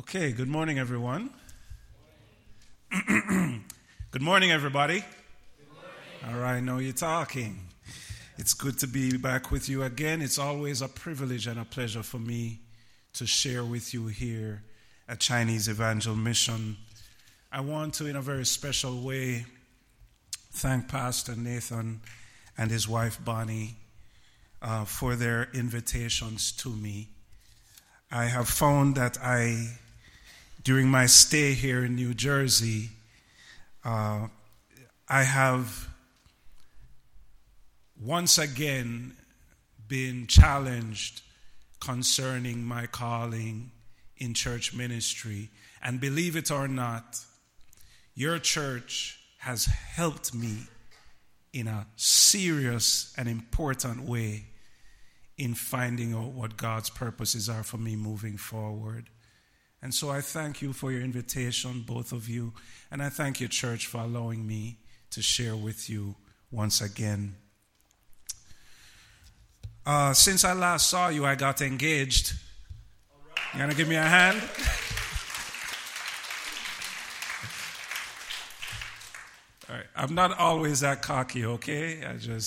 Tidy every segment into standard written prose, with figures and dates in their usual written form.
Okay, good morning, everyone. Good morning, everybody. Good morning. All right, now you're talking. It's good to be back with you again. It's always a privilege and a pleasure for me to share with you here at Chinese Evangel Mission. I want to, in a very special way, thank Pastor Nathan and his wife Bonnie for their invitations to me. I have found that during my stay here in New Jersey, I have once again been challenged concerning my calling in church ministry. And believe it or not, your church has helped me in a serious and important way in finding out what God's purposes are for me moving forward. And so I thank you for your invitation, both of you, and I thank your church for allowing me to share with you once again. Since I last saw you, I got engaged. You want to give me a hand? All right. I'm not always that cocky, okay?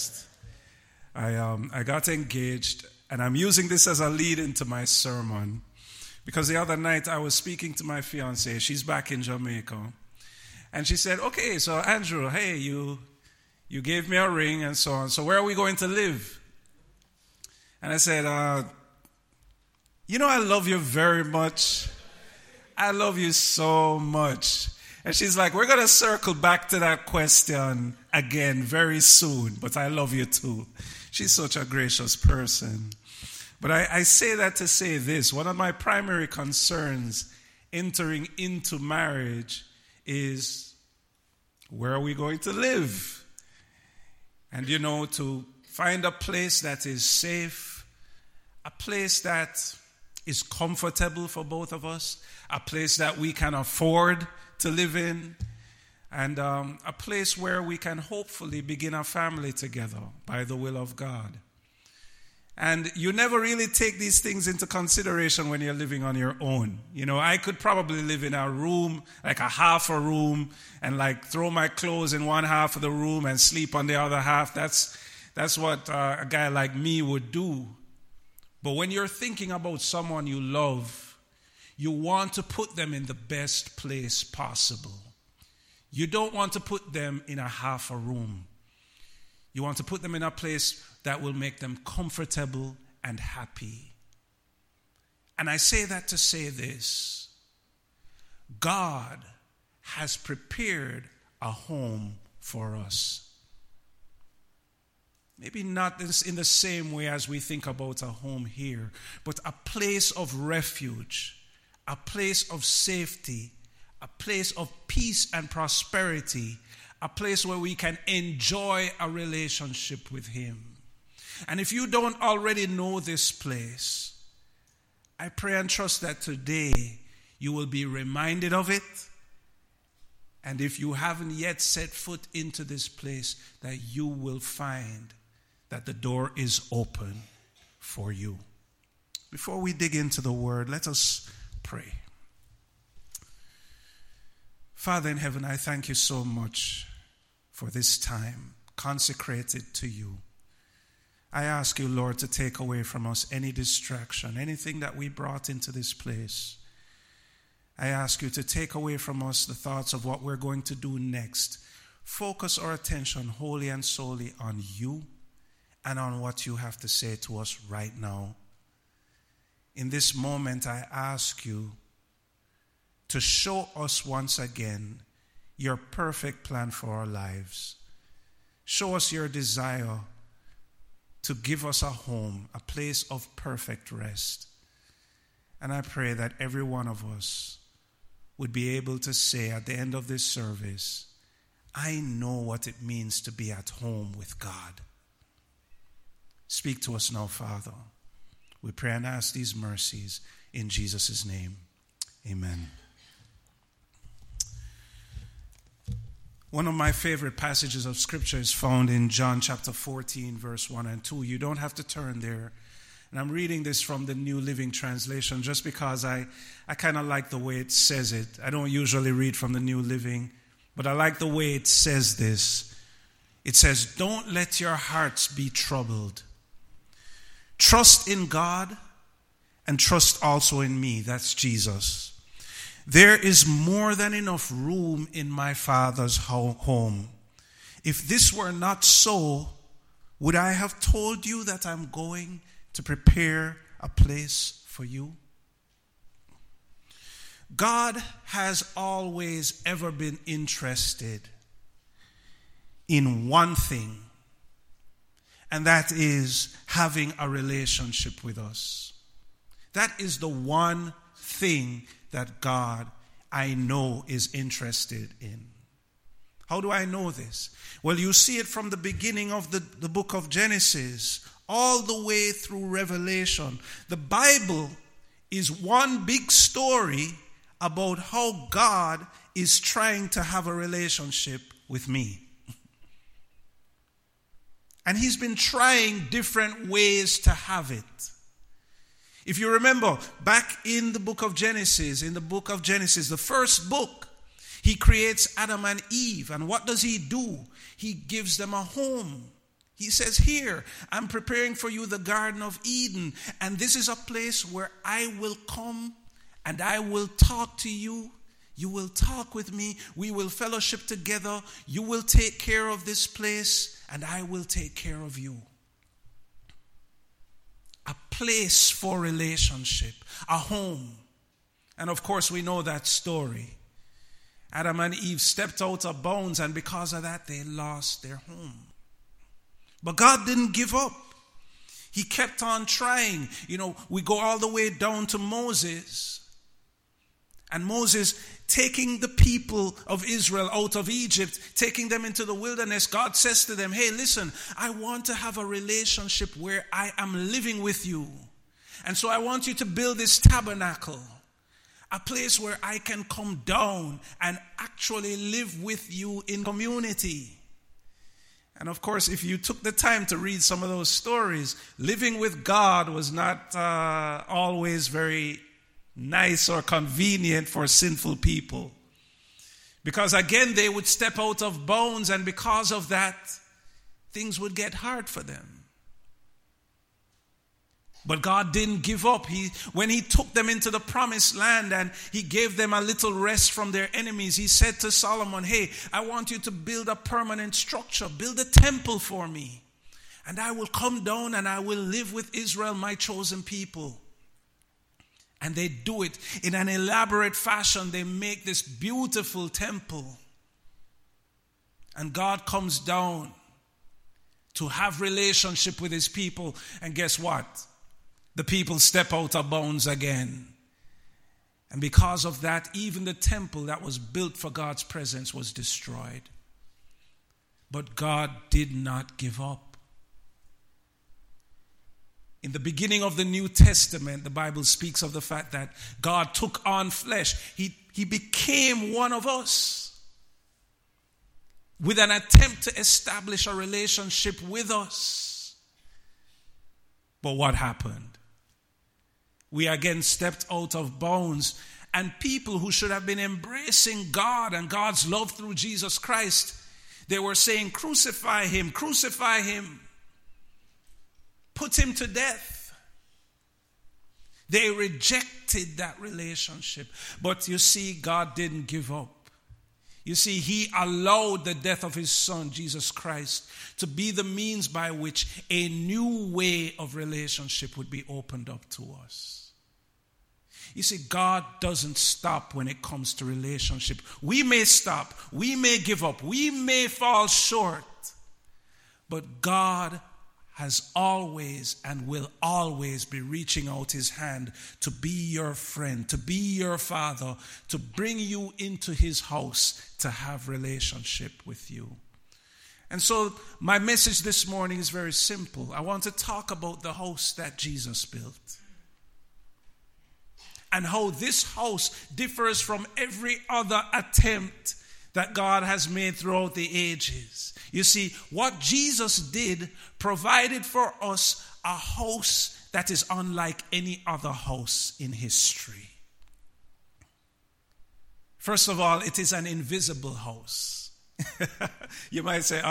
I got engaged, and I'm using this as a lead into my sermon because the other night I was speaking to my fiancée. She's back in Jamaica, and she said, "Okay, so Andrew, hey, you gave me a ring and so on. So where are we going to live?" And I said, I love you very much. I love you so much." And she's like, "We're going to circle back to that question again very soon, but I love you too." She's such a gracious person. But I say that to say this. One of my primary concerns entering into marriage is, where are we going to live? And, to find a place that is safe, a place that is comfortable for both of us, a place that we can afford to live in, and a place where we can hopefully begin a family together by the will of God. And you never really take these things into consideration when you're living on your own. I could probably live in a room, like a half a room, and throw my clothes in one half of the room and sleep on the other half. That's what a guy like me would do. But when you're thinking about someone you love, you want to put them in the best place possible. You don't want to put them in a half a room. You want to put them in a place that will make them comfortable and happy. And I say that to say this: God has prepared a home for us. Maybe not in the same way as we think about a home here, but a place of refuge, a place of safety, a place of peace and prosperity, a place where we can enjoy a relationship with Him. And if you don't already know this place, I pray and trust that today you will be reminded of it. And if you haven't yet set foot into this place, that you will find that the door is open for you. Before we dig into the word, let us pray. Father in heaven, I thank you so much for this time consecrated to you. I ask you, Lord, to take away from us any distraction, anything that we brought into this place. I ask you to take away from us the thoughts of what we're going to do next. Focus our attention wholly and solely on you and on what you have to say to us right now. In this moment, I ask you to show us once again your perfect plan for our lives. Show us your desire to give us a home, a place of perfect rest. And I pray that every one of us would be able to say at the end of this service, I know what it means to be at home with God. Speak to us now, Father. We pray and ask these mercies in Jesus' name. Amen. One of my favorite passages of Scripture is found in John chapter 14, verse 1 and 2. You don't have to turn there. And I'm reading this from the New Living Translation just because I kind of like the way it says it. I don't usually read from the New Living, but I like the way it says this. It says, "Don't let your hearts be troubled. Trust in God and trust also in me." That's Jesus. "There is more than enough room in my Father's home. If this were not so, would I have told you that I'm going to prepare a place for you?" God has always ever been interested in one thing, and that is having a relationship with us. That is the one thing that God, I know, is interested in. How do I know this? Well, you see it from the beginning of the book of Genesis all the way through Revelation. The Bible is one big story about how God is trying to have a relationship with me. And he's been trying different ways to have it. If you remember, back in the book of Genesis, the first book, he creates Adam and Eve. And what does he do? He gives them a home. He says, "Here, I'm preparing for you the Garden of Eden. And this is a place where I will come and I will talk to you. You will talk with me. We will fellowship together. You will take care of this place and I will take care of you." A place for relationship, a home. And of course, we know that story. Adam and Eve stepped out of bounds, and because of that, they lost their home. But God didn't give up. He kept on trying. We go all the way down to Moses. And Moses taking the people of Israel out of Egypt, taking them into the wilderness, God says to them, "Hey, listen, I want to have a relationship where I am living with you. And so I want you to build this tabernacle, a place where I can come down and actually live with you in community." And of course, if you took the time to read some of those stories, living with God was not always very nice or convenient for sinful people. Because again, they would step out of bounds, and because of that, things would get hard for them. But God didn't give up. When he took them into the promised land and he gave them a little rest from their enemies, he said to Solomon, "Hey, I want you to build a permanent structure. Build a temple for me. And I will come down and I will live with Israel, my chosen people." And they do it in an elaborate fashion. They make this beautiful temple. And God comes down to have relationship with his people. And guess what? The people step out of bounds again. And because of that, even the temple that was built for God's presence was destroyed. But God did not give up. In the beginning of the New Testament, the Bible speaks of the fact that God took on flesh. He became one of us with an attempt to establish a relationship with us. But what happened? We again stepped out of bounds, and people who should have been embracing God and God's love through Jesus Christ, they were saying, "Crucify him, crucify him. Put him to death." They rejected that relationship. But you see, God didn't give up. You see, he allowed the death of his son, Jesus Christ, to be the means by which a new way of relationship would be opened up to us. You see, God doesn't stop when it comes to relationship. We may stop. We may give up. We may fall short. But God has always and will always be reaching out his hand to be your friend, to be your father, to bring you into his house, to have relationship with you. And so my message this morning is very simple. I want to talk about the house that Jesus built, and how this house differs from every other attempt that God has made throughout the ages. You see, what Jesus did provided for us a house that is unlike any other house in history. First of all, it is an invisible house. You might say,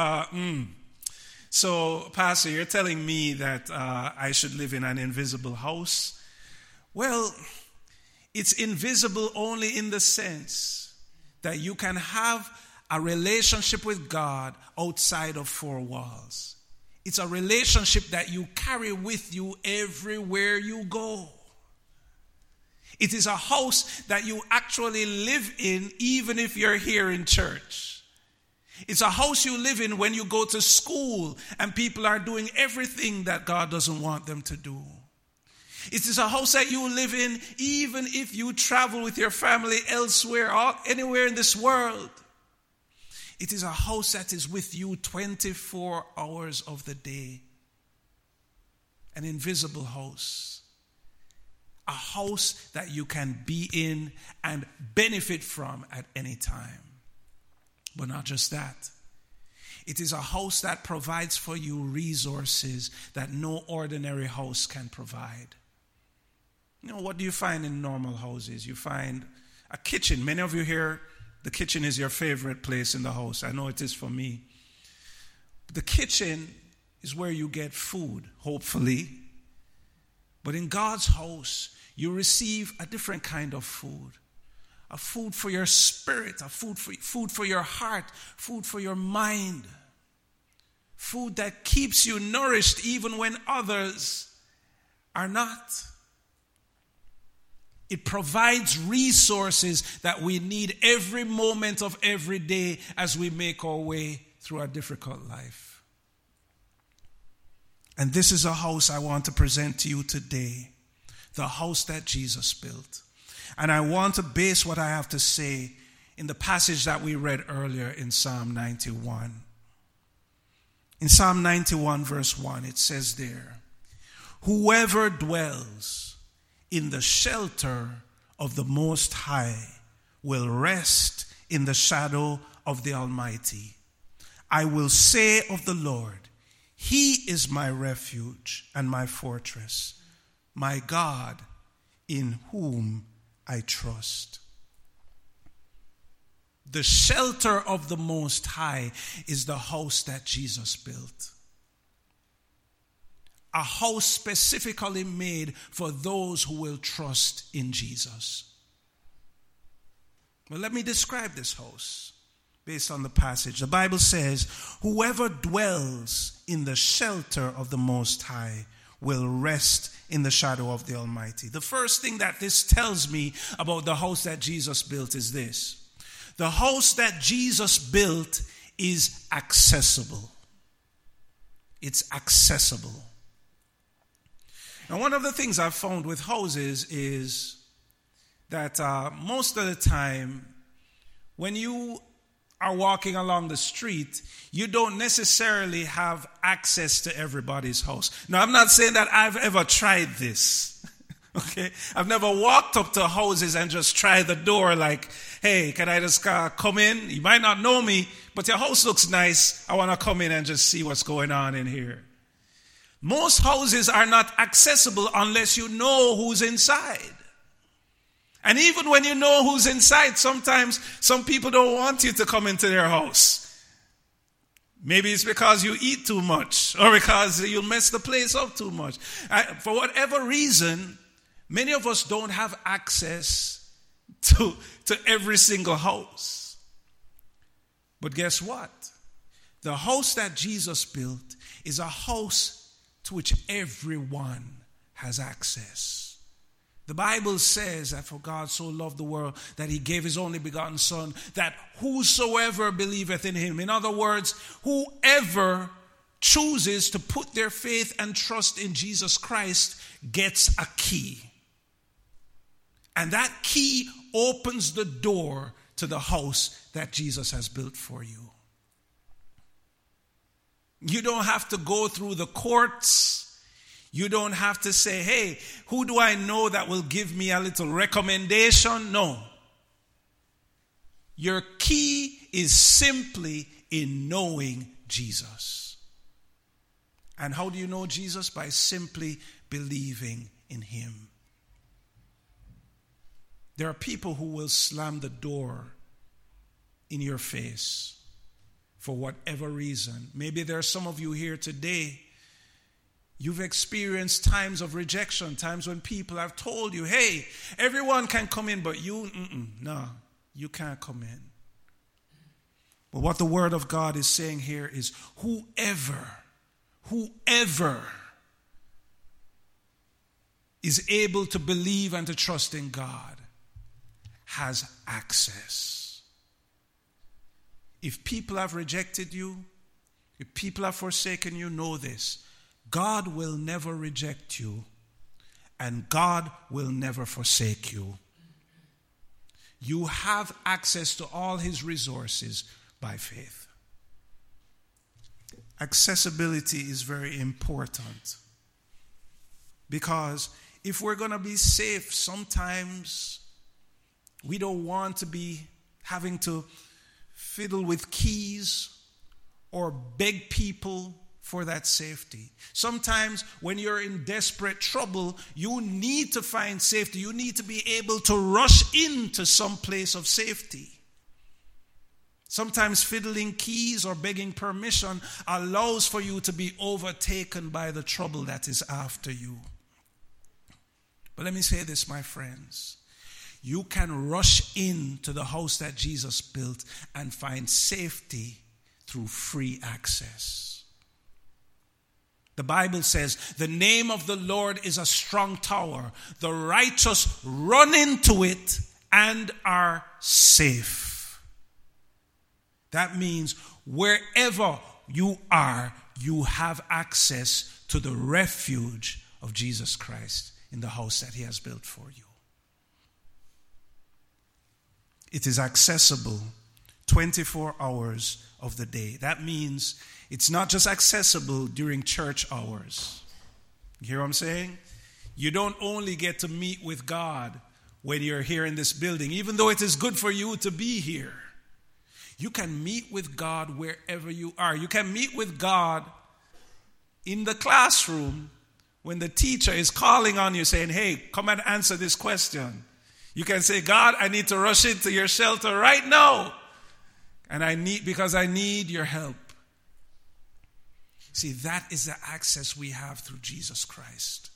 So, Pastor, you're telling me that I should live in an invisible house? Well, it's invisible only in the sense that you can have a relationship with God outside of four walls. It's a relationship that you carry with you everywhere you go. It is a house that you actually live in even if you're here in church. It's a house you live in when you go to school and people are doing everything that God doesn't want them to do. It is a house that you live in even if you travel with your family elsewhere, or anywhere in this world. It is a house that is with you 24 hours of the day. An invisible house. A house that you can be in and benefit from at any time. But not just that. It is a house that provides for you resources that no ordinary house can provide. You know, what do you find in normal houses? You find a kitchen. Many of you here, the kitchen is your favorite place in the house. I know it is for me. The kitchen is where you get food, hopefully. But in God's house, you receive a different kind of food. A food for your spirit, a food for your heart, food for your mind. Food that keeps you nourished even when others are not. It provides resources that we need every moment of every day as we make our way through our difficult life. And this is a house I want to present to you today. The house that Jesus built. And I want to base what I have to say in the passage that we read earlier in Psalm 91. In Psalm 91 verse 1, it says there, "Whoever dwells in the shelter of the Most High will rest in the shadow of the Almighty. I will say of the Lord, He is my refuge and my fortress, my God in whom I trust." The shelter of the Most High is the house that Jesus built. A house specifically made for those who will trust in Jesus. Well, let me describe this house based on the passage. The Bible says, "Whoever dwells in the shelter of the Most High will rest in the shadow of the Almighty." The first thing that this tells me about the house that Jesus built is this. The house that Jesus built is accessible. It's accessible. Now, one of the things I've found with houses is that most of the time, when you are walking along the street, you don't necessarily have access to everybody's house. Now, I'm not saying that I've ever tried this. Okay? I've never walked up to houses and just tried the door like, "Hey, can I just come in? You might not know me, but your house looks nice. I want to come in and just see what's going on in here." Most houses are not accessible unless you know who's inside. And even when you know who's inside, sometimes some people don't want you to come into their house. Maybe it's because you eat too much or because you mess the place up too much. For whatever reason, many of us don't have access to every single house. But guess what? The house that Jesus built is a house to which everyone has access. The Bible says that for God so loved the world that He gave His only begotten Son, that whosoever believeth in Him, in other words, whoever chooses to put their faith and trust in Jesus Christ gets a key. And that key opens the door to the house that Jesus has built for you. You don't have to go through the courts. You don't have to say, "Hey, who do I know that will give me a little recommendation?" No. Your key is simply in knowing Jesus. And how do you know Jesus? By simply believing in him. There are people who will slam the door in your face for whatever reason. Maybe there are some of you here today, you've experienced times of rejection, times when people have told you, hey, everyone can come in, but you, no, you can't come in. But what the Word of God is saying here is whoever is able to believe and to trust in God has access. If people have rejected you, if people have forsaken you, know this. God will never reject you, and God will never forsake you. You have access to all his resources by faith. Accessibility is very important, because if we're going to be safe, sometimes we don't want to be having to fiddle with keys or beg people for that safety. Sometimes when you're in desperate trouble, you need to find safety. You need to be able to rush into some place of safety. Sometimes fiddling keys or begging permission allows for you to be overtaken by the trouble that is after you. But let me say this, my friends. You can rush into the house that Jesus built and find safety through free access. The Bible says, the name of the Lord is a strong tower. The righteous run into it and are safe. That means wherever you are, you have access to the refuge of Jesus Christ in the house that he has built for you. It is accessible 24 hours of the day. That means it's not just accessible during church hours. You hear what I'm saying? You don't only get to meet with God when you're here in this building, even though it is good for you to be here. You can meet with God wherever you are. You can meet with God in the classroom when the teacher is calling on you saying, hey, come and answer this question. You can say, God, I need to rush into your shelter right now. Because I need your help. See, that is the access we have through Jesus Christ.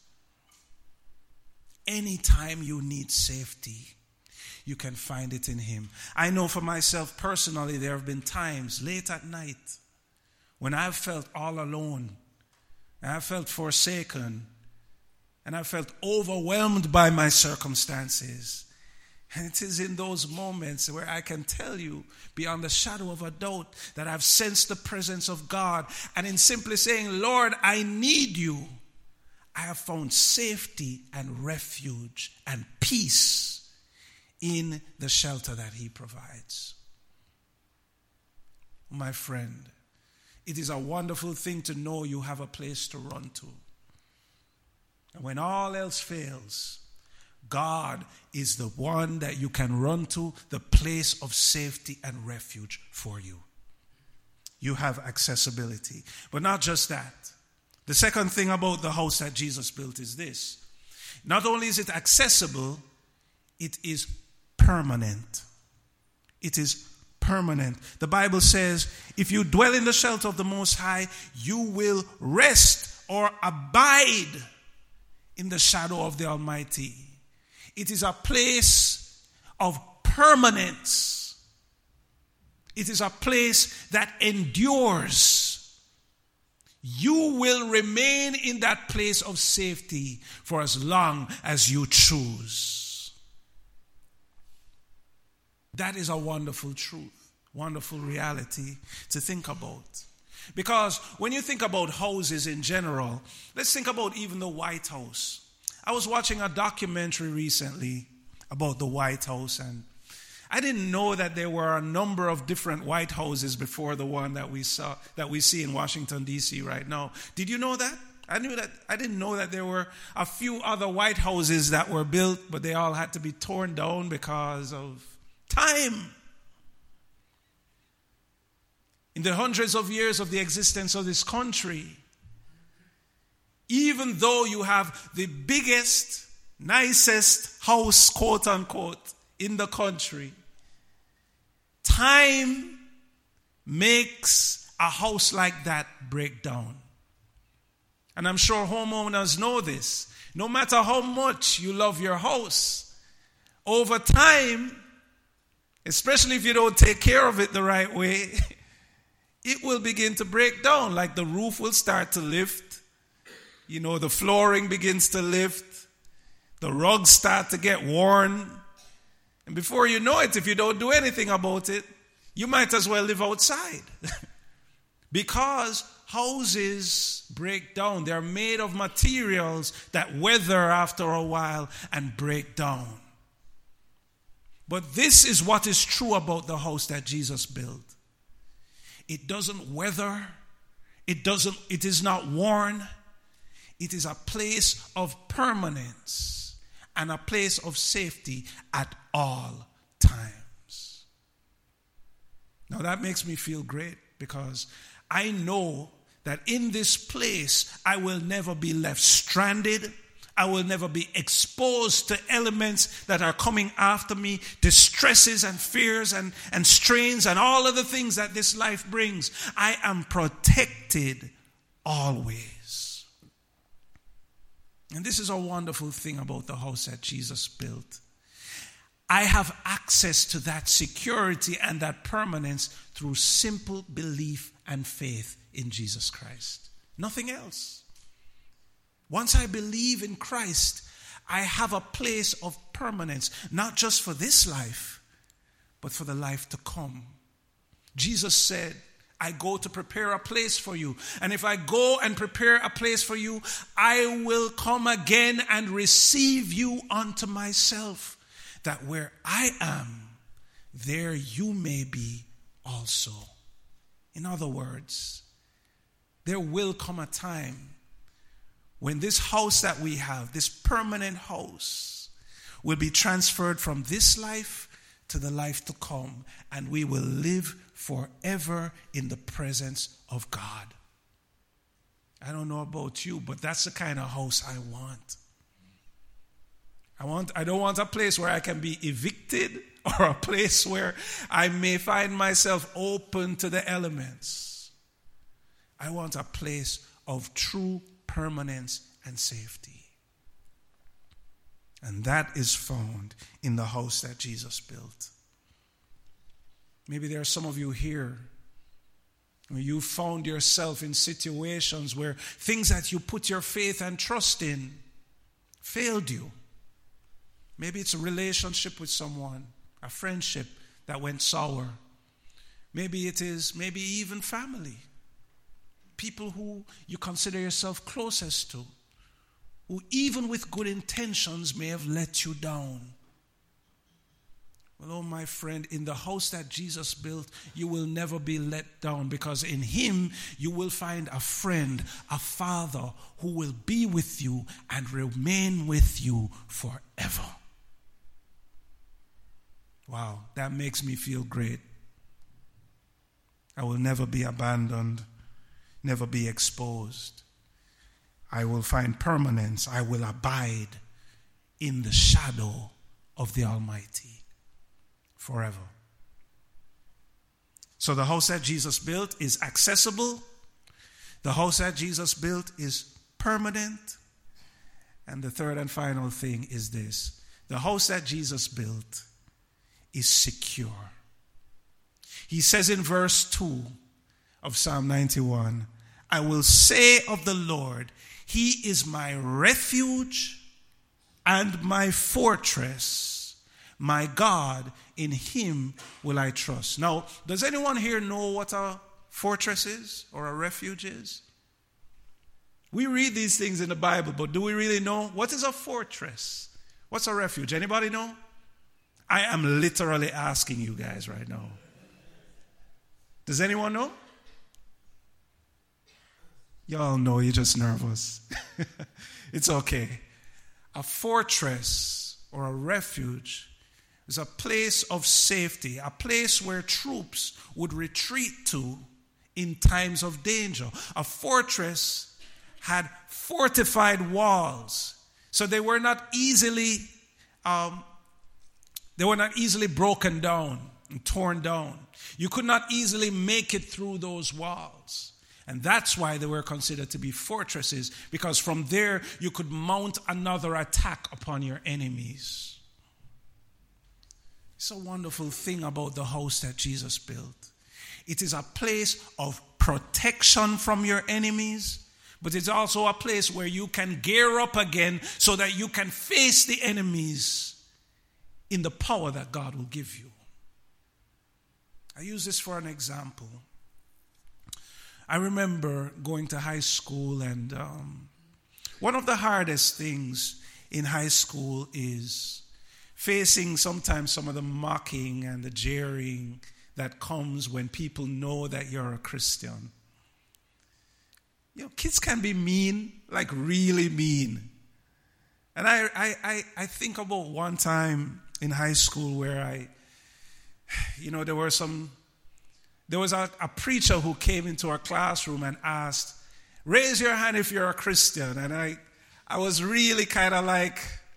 Anytime you need safety, you can find it in him. I know for myself personally, there have been times late at night when I've felt all alone, and I felt forsaken, and I felt overwhelmed by my circumstances. And it is in those moments where I can tell you beyond the shadow of a doubt that I've sensed the presence of God. And in simply saying, Lord, I need you, I have found safety and refuge and peace in the shelter that he provides. My friend, it is a wonderful thing to know you have a place to run to. And when all else fails, God is the one that you can run to, the place of safety and refuge for you. You have accessibility. But not just that. The second thing about the house that Jesus built is this. Not only is it accessible, it is permanent. It is permanent. The Bible says, if you dwell in the shelter of the Most High, you will rest or abide in the shadow of the Almighty. It is a place of permanence. It is a place that endures. You will remain in that place of safety for as long as you choose. That is a wonderful truth, wonderful reality to think about. Because when you think about houses in general, let's think about even the White House. I was watching a documentary recently about the White House, and I didn't know that there were a number of different White Houses before the one that we see in Washington, D.C. right now. Did you know that? I didn't know that there were a few other White Houses that were built, but they all had to be torn down because of time. In the hundreds of years of the existence of this country, Even though you have the biggest, nicest house, quote unquote, in the country, time makes a house like that break down. And I'm sure homeowners know this. No matter how much you love your house, over time, especially if you don't take care of it the right way, it will begin to break down. Like the roof will start to lift. You know, the flooring begins to lift. The rugs start to get worn. And before you know it, if you don't do anything about it, you might as well live outside. Because houses break down. They're made of materials that weather after a while and break down. But this is what is true about the house that Jesus built. It doesn't weather. It is not worn. It is a place of permanence and a place of safety at all times. Now that makes me feel great because I know that in this place I will never be left stranded. I will never be exposed to elements that are coming after me, distresses and fears and strains and all of the things that this life brings. I am protected always. And this is a wonderful thing about the house that Jesus built. I have access to that security and that permanence through simple belief and faith in Jesus Christ. Nothing else. Once I believe in Christ, I have a place of permanence, not just for this life, but for the life to come. Jesus said, I go to prepare a place for you. And if I go and prepare a place for you, I will come again and receive you unto myself, that where I am, there you may be also. In other words, there will come a time when this house that we have, this permanent house, will be transferred from this life to the life to come, and we will live forever in the presence of God. I don't know about you, but that's the kind of house I want. I don't want a place where I can be evicted or a place where I may find myself open to the elements. I want a place of true permanence and safety. And that is found in the house that Jesus built. Maybe there are some of you here where you found yourself in situations where things that you put your faith and trust in failed you. Maybe it's a relationship with someone, a friendship that went sour. Maybe it is, maybe even family. People who you consider yourself closest to, who even with good intentions may have let you down. Well, oh my friend, in the house that Jesus built, you will never be let down, because in him you will find a friend, a father who will be with you and remain with you forever. Wow, that makes me feel great. I will never be abandoned, never be exposed. I will find permanence. I will abide in the shadow of the Almighty forever. So the house that Jesus built is accessible. The house that Jesus built is permanent. And the third and final thing is this: the house that Jesus built is secure. He says in verse 2 of Psalm 91, I will say of the Lord, he is my refuge and my fortress. My God, in him will I trust. Now, does anyone here know what a fortress is or a refuge is? We read these things in the Bible, but do we really know? What is a fortress? What's a refuge? Anybody know? I am literally asking you guys right now. Does anyone know? Y'all know you're just nervous. It's okay. A fortress or a refuge is a place of safety, a place where troops would retreat to in times of danger. A fortress had fortified walls. So they were not easily broken down and torn down. You could not easily make it through those walls. And that's why they were considered to be fortresses, because from there you could mount another attack upon your enemies. It's a wonderful thing about the house that Jesus built. It is a place of protection from your enemies, but it's also a place where you can gear up again so that you can face the enemies in the power that God will give you. I use this for an example. I remember going to high school, and one of the hardest things in high school is facing sometimes some of the mocking and the jeering that comes when people know that you're a Christian. You know, kids can be mean, like really mean. And I think about one time in high school where there was a preacher who came into our classroom and asked, raise your hand if you're a Christian. And I was really kind of like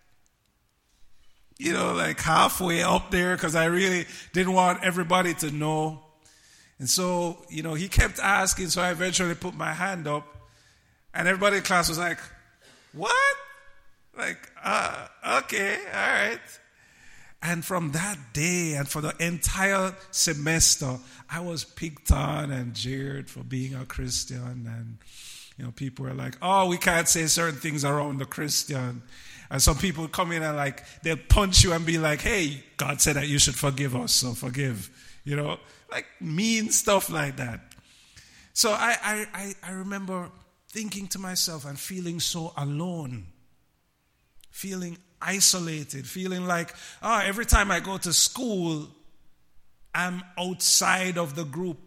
halfway up there, because I really didn't want everybody to know. And so, he kept asking, so I eventually put my hand up, and everybody in class was like, what? Like, okay, all right. And from that day and for the entire semester, I was picked on and jeered for being a Christian. And, people were like, oh, we can't say certain things around the Christian. And some people come in and they'll punch you and be like, hey, God said that you should forgive us, so forgive. Like mean stuff like that. So I remember thinking to myself and feeling so alone, feeling isolated, feeling like, every time I go to school, I'm outside of the group.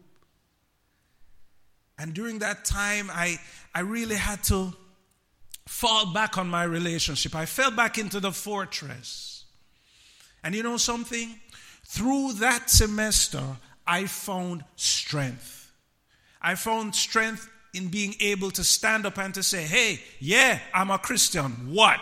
And during that time, I really had to fall back on my relationship. I fell back into the fortress. And you know something? Through that semester, I found strength. I found strength in being able to stand up and to say, hey, yeah, I'm a Christian. What?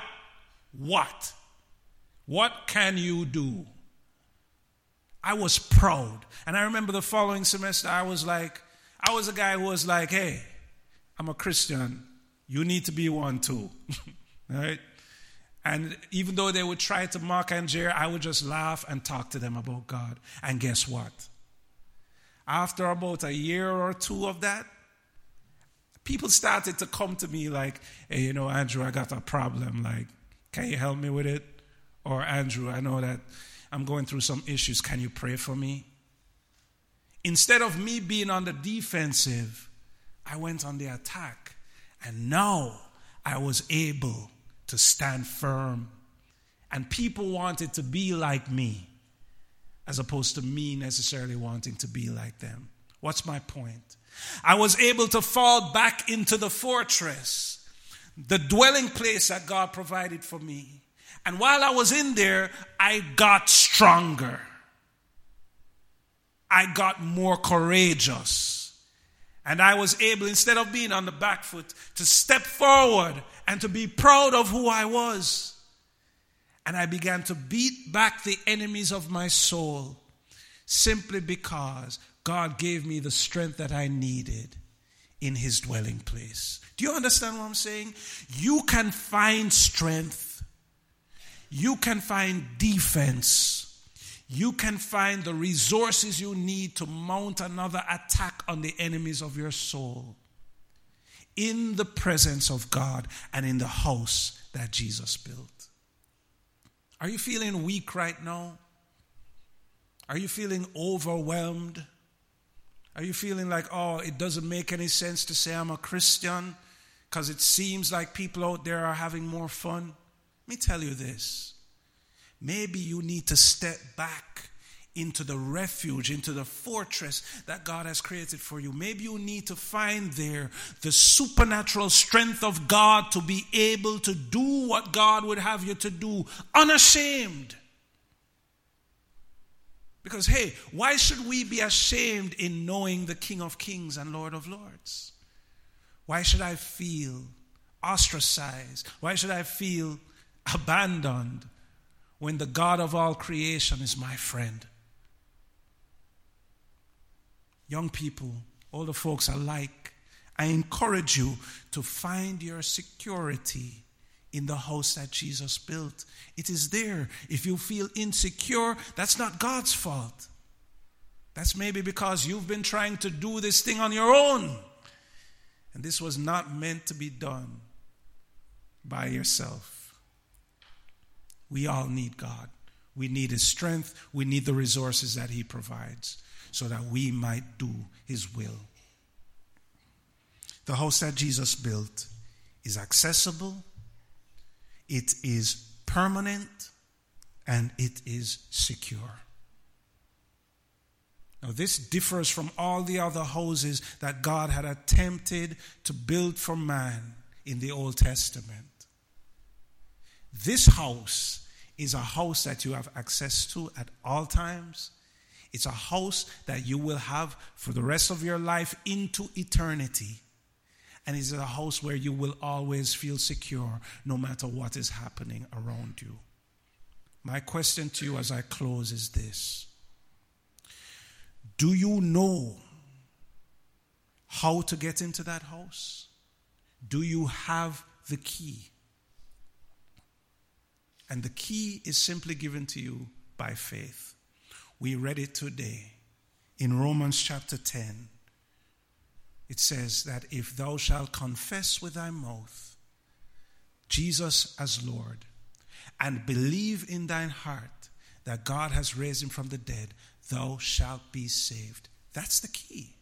What can you do? I was proud. And I remember the following semester, I was a guy who was like, hey, I'm a Christian. You need to be one too. Right? And even though they would try to mock and jeer, I would just laugh and talk to them about God. And guess what? After about a year or two of that, people started to come to me like, hey, Andrew, I got a problem. Like, can you help me with it? Or, Andrew, I know that I'm going through some issues. Can you pray for me? Instead of me being on the defensive, I went on the attack. And now I was able to stand firm. And people wanted to be like me, as opposed to me necessarily wanting to be like them. What's my point? I was able to fall back into the fortress, the dwelling place that God provided for me. And while I was in there, I got stronger. I got more courageous. And I was able, instead of being on the back foot, to step forward and to be proud of who I was. And I began to beat back the enemies of my soul simply because God gave me the strength that I needed in his dwelling place. Do you understand what I'm saying? You can find strength. You can find defense. You can find the resources you need to mount another attack on the enemies of your soul in the presence of God and in the house that Jesus built. Are you feeling weak right now? Are you feeling overwhelmed? Are you feeling like, it doesn't make any sense to say I'm a Christian because it seems like people out there are having more fun? Let me tell you this. Maybe you need to step back into the refuge, into the fortress that God has created for you. Maybe you need to find there the supernatural strength of God to be able to do what God would have you to do, unashamed. Because, hey, why should we be ashamed in knowing the King of Kings and Lord of Lords? Why should I feel ostracized? Why should I feel abandoned when the God of all creation is my friend? Young people, older folks alike, I encourage you to find your security in the house that Jesus built. It is there. If you feel insecure, that's not God's fault. That's maybe because you've been trying to do this thing on your own. And this was not meant to be done by yourself. We all need God. We need His strength. We need the resources that He provides so that we might do His will. The house that Jesus built is accessible, it is permanent, and it is secure. Now, this differs from all the other houses that God had attempted to build for man in the Old Testament. This house is a house that you have access to at all times. It's a house that you will have for the rest of your life into eternity. And it's a house where you will always feel secure no matter what is happening around you. My question to you as I close is this. Do you know how to get into that house? Do you have the key? And the key is simply given to you by faith. We read it today in Romans chapter 10. It says that if thou shalt confess with thy mouth Jesus as Lord and believe in thine heart that God has raised him from the dead, thou shalt be saved. That's the key.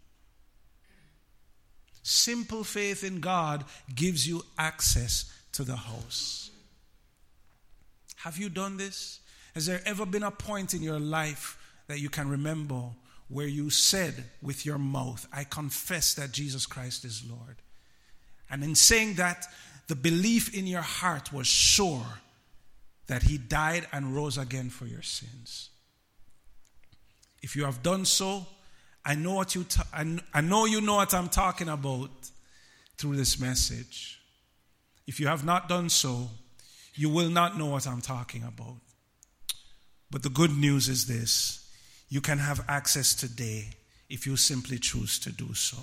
Simple faith in God gives you access to the house. Have you done this? Has there ever been a point in your life that you can remember where you said with your mouth, I confess that Jesus Christ is Lord? And in saying that, the belief in your heart was sure that he died and rose again for your sins. If you have done so, I know you know what I'm talking about through this message. If you have not done so, you will not know what I'm talking about. But the good news is this. You can have access today if you simply choose to do so.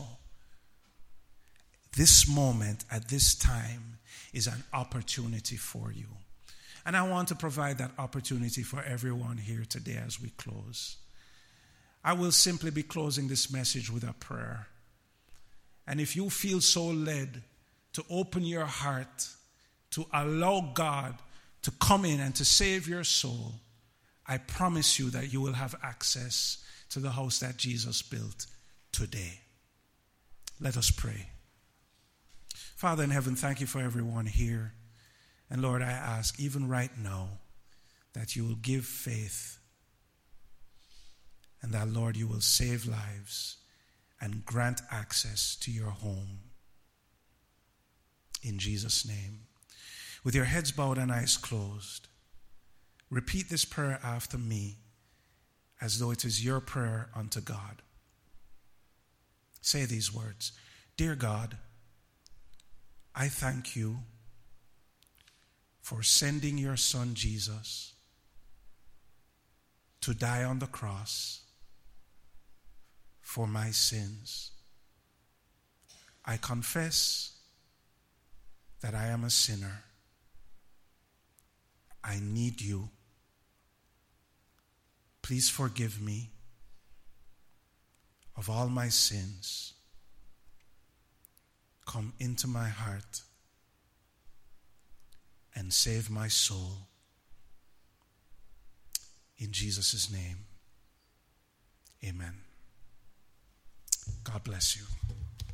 This moment at this time is an opportunity for you. And I want to provide that opportunity for everyone here today as we close. I will simply be closing this message with a prayer. And if you feel so led to open your heart, to allow God to come in and to save your soul, I promise you that you will have access to the house that Jesus built today. Let us pray. Father in heaven, thank you for everyone here. And Lord, I ask even right now that you will give faith and that, Lord, you will save lives and grant access to your home. In Jesus' name. With your heads bowed and eyes closed, repeat this prayer after me as though it is your prayer unto God. Say these words. Dear God, I thank you for sending your Son Jesus to die on the cross for my sins. I confess that I am a sinner. I need you. Please forgive me of all my sins. Come into my heart and save my soul. In Jesus' name, amen. God bless you.